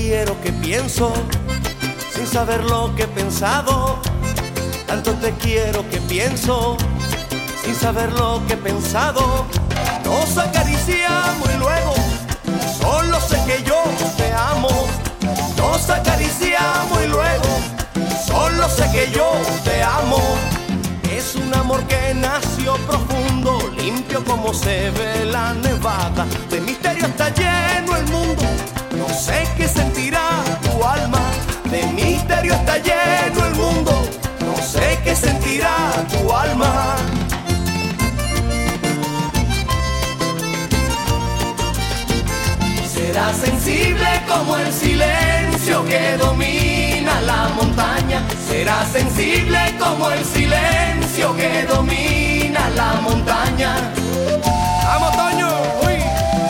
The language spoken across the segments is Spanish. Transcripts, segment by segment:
quiero que pienso sin saber lo que he pensado. Tanto te quiero que pienso sin saber lo que he pensado. Nos acariciamos y luego solo sé que yo te amo. Nos acariciamos y luego solo sé que yo te amo. Es un amor que nació profundo, limpio como se ve la nevada. De misterio está lleno el mundo, no sé qué sentirá tu alma. De misterio está lleno el mundo, no sé qué sentirá tu alma. Será sensible como el silencio que domina la montaña. Será sensible como el silencio que domina la montaña. ¡Vamos, Toño! ¡Uy!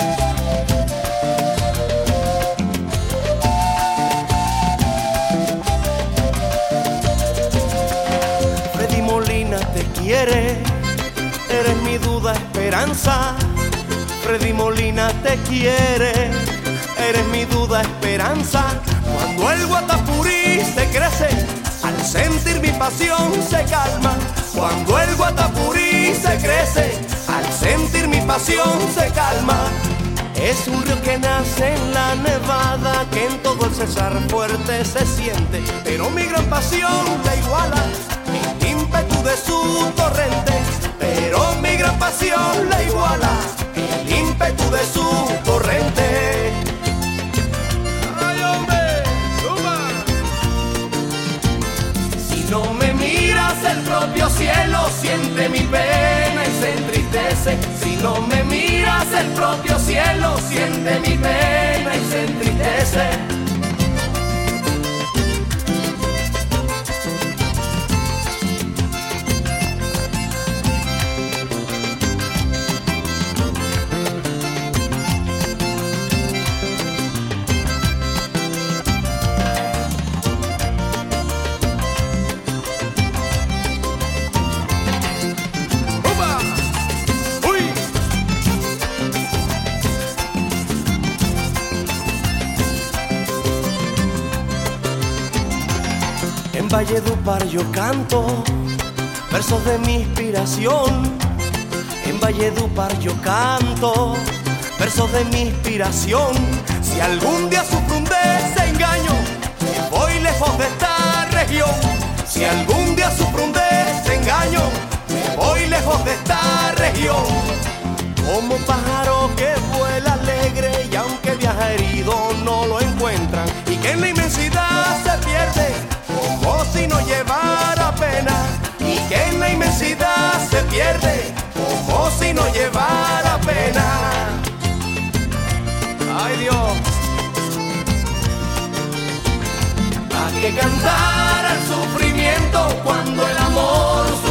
Freddy Molina te quiere, eres mi duda, esperanza. Freddy Molina te quiere, eres mi duda, esperanza. Cuando el Guatapurí se crece, al sentir mi pasión se calma. Cuando el Guatapurí se crece, al sentir mi pasión se calma. Es un río que nace en la nevada, que en todo el Cesar fuerte se siente. Pero mi gran pasión la iguala, el ímpetu de su torrente. Pero mi gran pasión la iguala, el ímpetu de su torrente. ¡Ay, hombre! ¡Suma! Si no me miras, el propio cielo siente mi pena y se entristece. Si no me miras, el propio cielo siente mi pena y se entristece. En Valledupar yo canto versos de mi inspiración. En Valledupar yo canto versos de mi inspiración. Si algún día sufro un desengaño, me voy lejos de esta región. Si algún día sufro un desengaño, me voy lejos de esta región. Como pájaro que vuela alegre y aunque viaja herido no lo encuentran. Y que en la inmensidad se pierde como si no llevara pena. Y que en la inmensidad se pierde como si no llevara pena. Ay, Dios. ¿Para qué cantar al sufrimiento cuando el amor